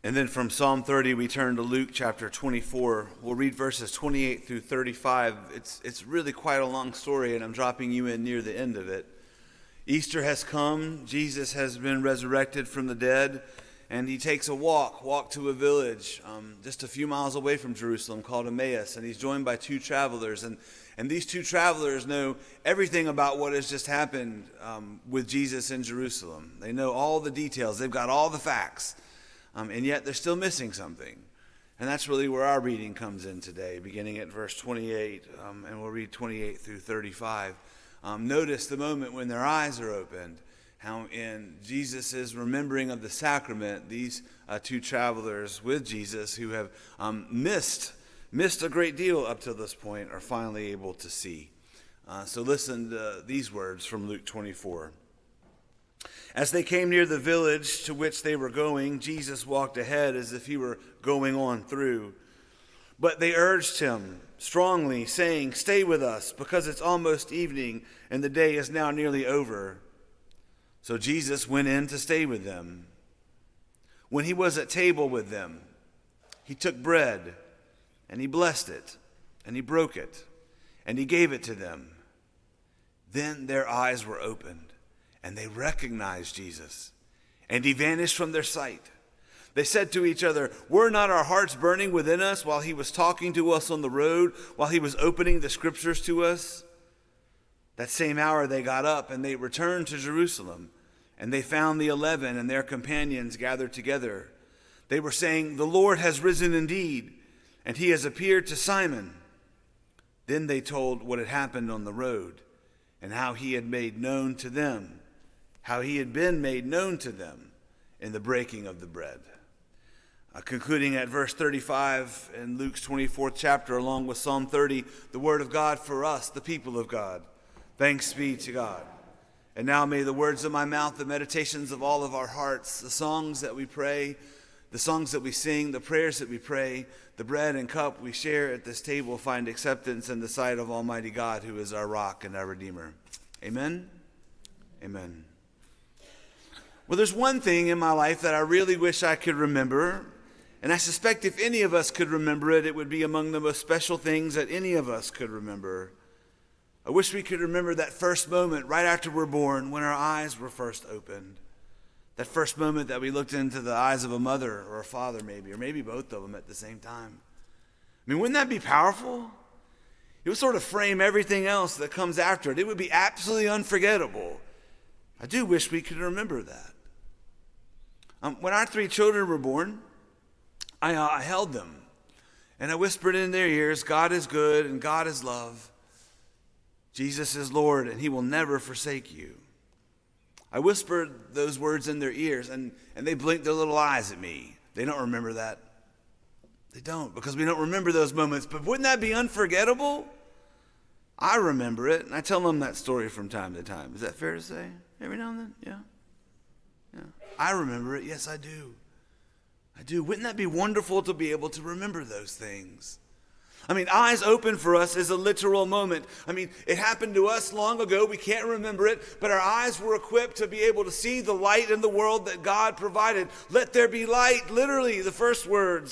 And then from Psalm 30, we turn to Luke chapter 24. We'll read verses 28 through 35. It's really quite a long story, and I'm dropping you in near the end of it. Easter has come. Jesus has been resurrected from the dead, and he takes a walk to a village just a few miles away from Jerusalem called Emmaus, and he's joined by two travelers. And these two travelers know everything about what has just happened with Jesus in Jerusalem. They know all the details. They've got all the facts. And yet they're still missing something. And that's really where our reading comes in today, beginning at verse 28, and we'll read 28 through 35. Notice the moment when their eyes are opened, how in Jesus' remembering of the sacrament, these two travelers with Jesus who have missed a great deal up to this point are finally able to see. So listen to these words from Luke 24. As they came near the village to which they were going, Jesus walked ahead as if he were going on through. But they urged him strongly, saying, "Stay with us, because it's almost evening, and the day is now nearly over." So Jesus went in to stay with them. When he was at table with them, he took bread, and he blessed it, and he broke it, and he gave it to them. Then their eyes were opened, and they recognized Jesus, and he vanished from their sight. They said to each other, "Were not our hearts burning within us while he was talking to us on the road, while he was opening the scriptures to us?" That same hour they got up, and they returned to Jerusalem, and they found the 11 and their companions gathered together. They were saying, "The Lord has risen indeed, and he has appeared to Simon." Then they told what had happened on the road, and how he had made known to them, how he had been made known to them in the breaking of the bread. Concluding at verse 35 in Luke's 24th chapter, along with Psalm 30, the word of God for us, the people of God. Thanks be to God. And now may the words of my mouth, the meditations of all of our hearts, the songs that we pray, the songs that we sing, the prayers that we pray, the bread and cup we share at this table find acceptance in the sight of Almighty God, who is our rock and our Redeemer. Amen? Amen. Well, there's one thing in my life that I really wish I could remember, and I suspect if any of us could remember it, it would be among the most special things that any of us could remember. I wish we could remember that first moment right after we're born, when our eyes were first opened. That first moment that we looked into the eyes of a mother or a father maybe, or maybe both of them at the same time. I mean, wouldn't that be powerful? It would sort of frame everything else that comes after it. It would be absolutely unforgettable. I do wish we could remember that. When our three children were born, I held them, and I whispered in their ears, "God is good and God is love. Jesus is Lord, and he will never forsake you." I whispered those words in their ears, and they blinked their little eyes at me. They don't remember that. They don't, because we don't remember those moments. But wouldn't that be unforgettable? I remember it, and I tell them that story from time to time. Is that fair to say? Every now and then? Yeah. I remember it. Yes, I do. I do. Wouldn't that be wonderful to be able to remember those things? I mean, eyes open for us is a literal moment. I mean, it happened to us long ago. We can't remember it, but our eyes were equipped to be able to see the light in the world that God provided. Let there be light, literally, the first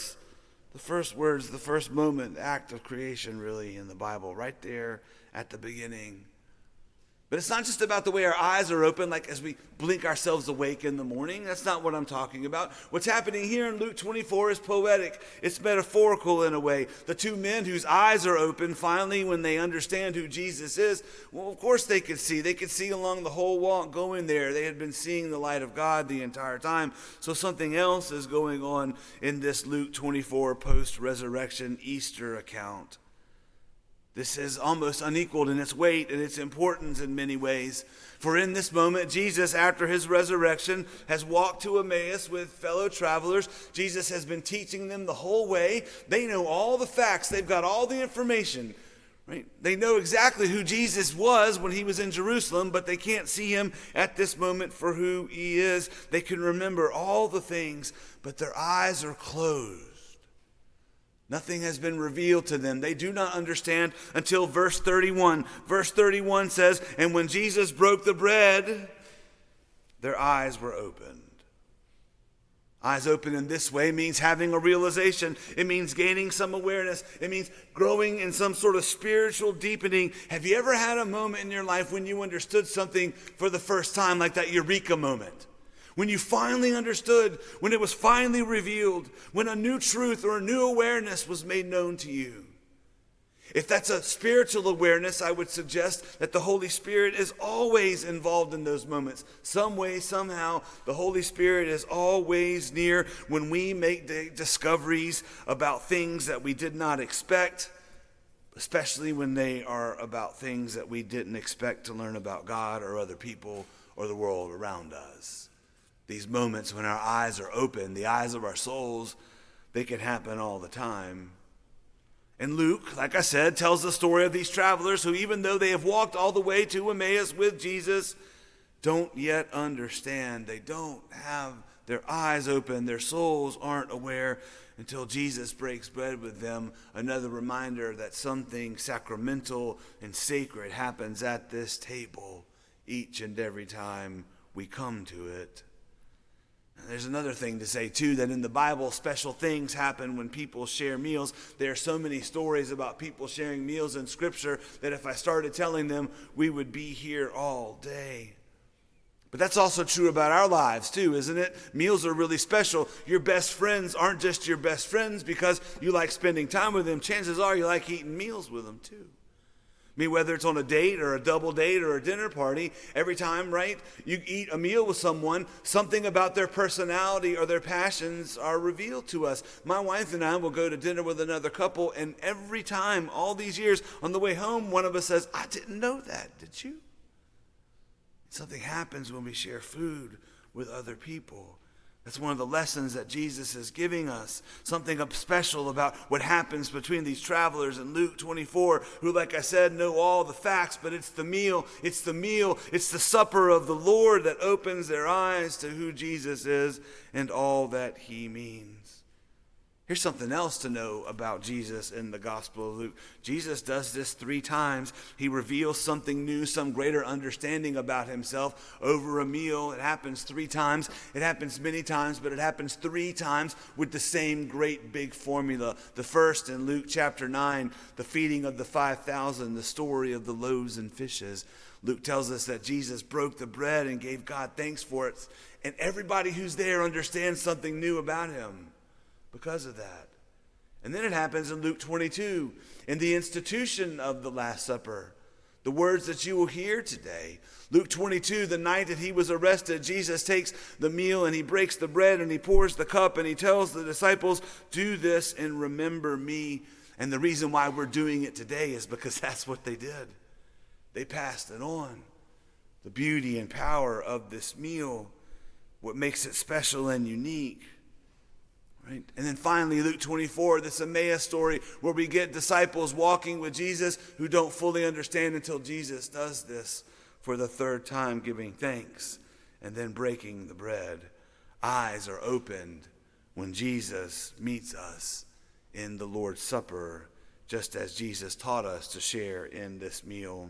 moment, act of creation, really, in the Bible, right there at the beginning. But it's not just about the way our eyes are open, like as we blink ourselves awake in the morning. That's not what I'm talking about. What's happening here in Luke 24 is poetic. It's metaphorical in a way. The two men whose eyes are open, finally, when they understand who Jesus is, well, of course they could see. They could see along the whole walk going there. They had been seeing the light of God the entire time. So something else is going on in this Luke 24 post-resurrection Easter account. This is almost unequaled in its weight and its importance in many ways. For in this moment, Jesus, after his resurrection, has walked to Emmaus with fellow travelers. Jesus has been teaching them the whole way. They know all the facts. They've got all the information. Right? They know exactly who Jesus was when he was in Jerusalem, but they can't see him at this moment for who he is. They can remember all the things, but their eyes are closed. Nothing has been revealed to them. They do not understand until verse 31. Verse 31 says, "And when Jesus broke the bread, their eyes were opened." Eyes open in this way means having a realization. It means gaining some awareness. It means growing in some sort of spiritual deepening. Have you ever had a moment in your life when you understood something for the first time, like that eureka moment? When you finally understood, when it was finally revealed, when a new truth or a new awareness was made known to you. If that's a spiritual awareness, I would suggest that the Holy Spirit is always involved in those moments. Some way, somehow, the Holy Spirit is always near when we make discoveries about things that we did not expect, especially when they are about things that we didn't expect to learn about God or other people or the world around us. These moments when our eyes are open, the eyes of our souls, they can happen all the time. And Luke, like I said, tells the story of these travelers who, even though they have walked all the way to Emmaus with Jesus, don't yet understand. They don't have their eyes open. Their souls aren't aware until Jesus breaks bread with them. Another reminder that something sacramental and sacred happens at this table each and every time we come to it. There's another thing to say, too, that in the Bible, special things happen when people share meals. There are so many stories about people sharing meals in Scripture that if I started telling them, we would be here all day. But that's also true about our lives, too, isn't it? Meals are really special. Your best friends aren't just your best friends because you like spending time with them. Chances are you like eating meals with them, too. I mean, whether it's on a date or a double date or a dinner party, every time, right, you eat a meal with someone, something about their personality or their passions are revealed to us. My wife and I will go to dinner with another couple, and every time, all these years, on the way home, one of us says, I didn't know that, did you? Something happens when we share food with other people. That's one of the lessons that Jesus is giving us. Something special about what happens between these travelers in Luke 24, who, like I said, know all the facts, but it's the meal, it's the supper of the Lord that opens their eyes to who Jesus is and all that he means. Here's something else to know about Jesus in the Gospel of Luke. Jesus does this 3 times. He reveals something new, some greater understanding about himself over a meal. It happens 3 times. It happens many times, but it happens 3 times with the same great big formula. The first in Luke chapter 9, the feeding of the 5,000, the story of the loaves and fishes. Luke tells us that Jesus broke the bread and gave God thanks for it. And everybody who's there understands something new about him because of that. And then it happens in Luke 22, in the institution of the Last Supper. The words that you will hear today. Luke 22, the night that he was arrested, Jesus takes the meal and he breaks the bread and he pours the cup and he tells the disciples, do this and remember me. And the reason why we're doing it today is because that's what they did. They passed it on. The beauty and power of this meal, what makes it special and unique. Right? And then finally, Luke 24, this Emmaus story where we get disciples walking with Jesus who don't fully understand until Jesus does this for the 3rd time, giving thanks and then breaking the bread. Eyes are opened when Jesus meets us in the Lord's Supper, just as Jesus taught us to share in this meal.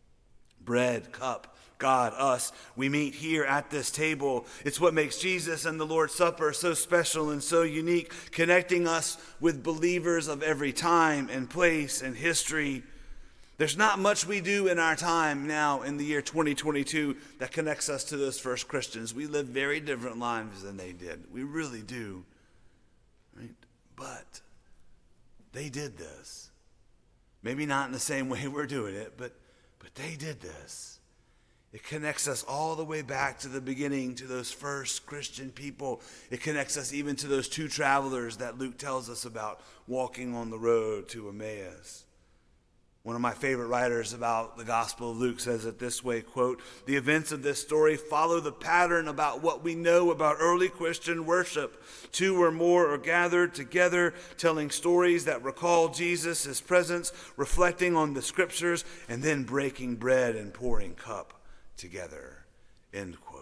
Bread, cup, God, us, we meet here at this table. It's what makes Jesus and the Lord's Supper so special and so unique, connecting us with believers of every time and place and history. There's not much we do in our time now in the year 2022 that connects us to those first Christians. We live very different lives than they did. We really do. Right? But they did this. Maybe not in the same way we're doing it, but they did this. It connects us all the way back to the beginning, to those first Christian people. It connects us even to those 2 travelers that Luke tells us about walking on the road to Emmaus. One of my favorite writers about the Gospel of Luke says it this way, quote, the events of this story follow the pattern about what we know about early Christian worship. 2 or more are gathered together, telling stories that recall Jesus, his presence, reflecting on the scriptures, and then breaking bread and pouring cup together, end quote.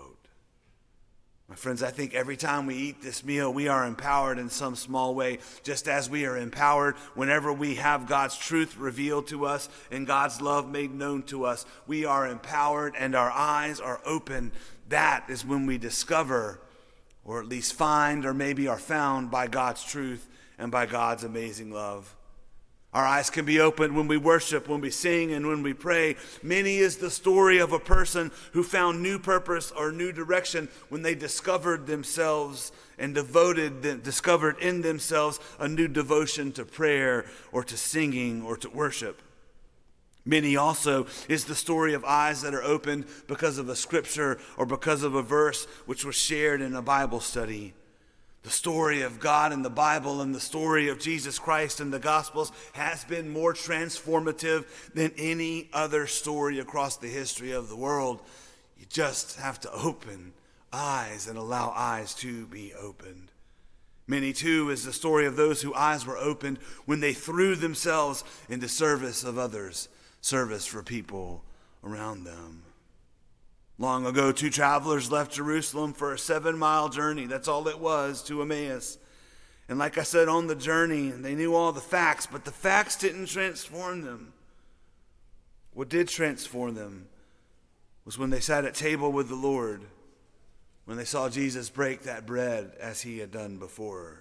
My friends, I think every time we eat this meal, we are empowered in some small way, just as we are empowered whenever we have God's truth revealed to us and God's love made known to us. We are empowered and our eyes are open. That is when we discover or at least find, or maybe are found by God's truth and by God's amazing love. Our eyes can be opened when we worship, when we sing, and when we pray. Many is the story of a person who found new purpose or new direction when they discovered themselves and discovered in themselves a new devotion to prayer or to singing or to worship. Many also is the story of eyes that are opened because of a scripture or because of a verse which was shared in a Bible study. The story of God in the Bible and the story of Jesus Christ in the Gospels has been more transformative than any other story across the history of the world. You just have to open eyes and allow eyes to be opened. Many, too, is the story of those whose eyes were opened when they threw themselves into service of others, service for people around them. Long ago, 2 travelers left Jerusalem for a 7-mile journey. That's all it was, to Emmaus. And like I said, on the journey, they knew all the facts, but the facts didn't transform them. What did transform them was when they sat at table with the Lord, when they saw Jesus break that bread as he had done before.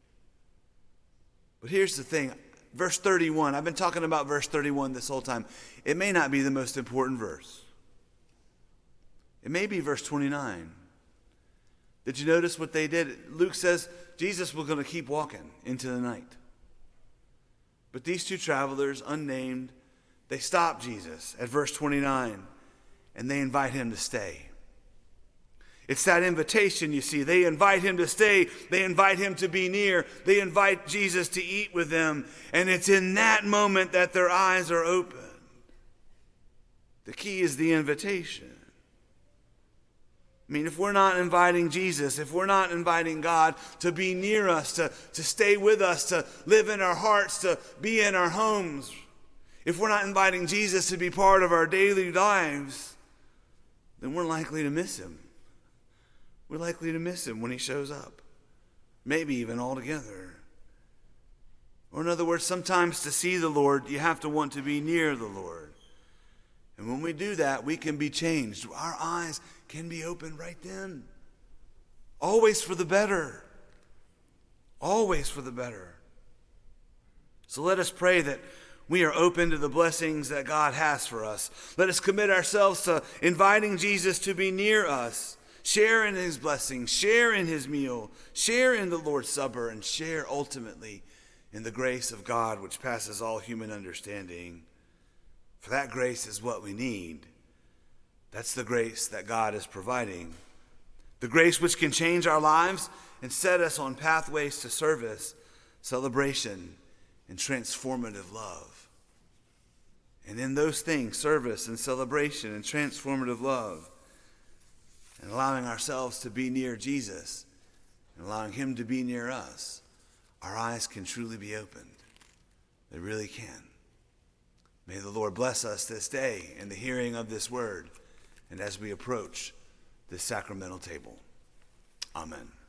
But here's the thing. Verse 31, I've been talking about verse 31 this whole time. It may not be the most important verse. It may be verse 29. Did you notice what they did? Luke says Jesus was going to keep walking into the night. But these 2 travelers, unnamed, they stop Jesus at verse 29, and they invite him to stay. It's that invitation, you see. They invite him to stay. They invite him to be near. They invite Jesus to eat with them. And it's in that moment that their eyes are opened. The key is the invitation. I mean, if we're not inviting Jesus, if we're not inviting God to be near us, to stay with us, to live in our hearts, to be in our homes, if we're not inviting Jesus to be part of our daily lives, then we're likely to miss him. We're likely to miss him when he shows up, maybe even altogether. Or in other words, sometimes to see the Lord, you have to want to be near the Lord. And when we do that, we can be changed. Our eyes can be opened right then. Always for the better. Always for the better. So let us pray that we are open to the blessings that God has for us. Let us commit ourselves to inviting Jesus to be near us. Share in his blessings, share in his meal, share in the Lord's Supper, and share ultimately in the grace of God which passes all human understanding. For that grace is what we need. That's the grace that God is providing. The grace which can change our lives and set us on pathways to service, celebration, and transformative love. And in those things, service and celebration and transformative love, and allowing ourselves to be near Jesus and allowing him to be near us, our eyes can truly be opened. They really can. May the Lord bless us this day in the hearing of this word and as we approach this sacramental table. Amen.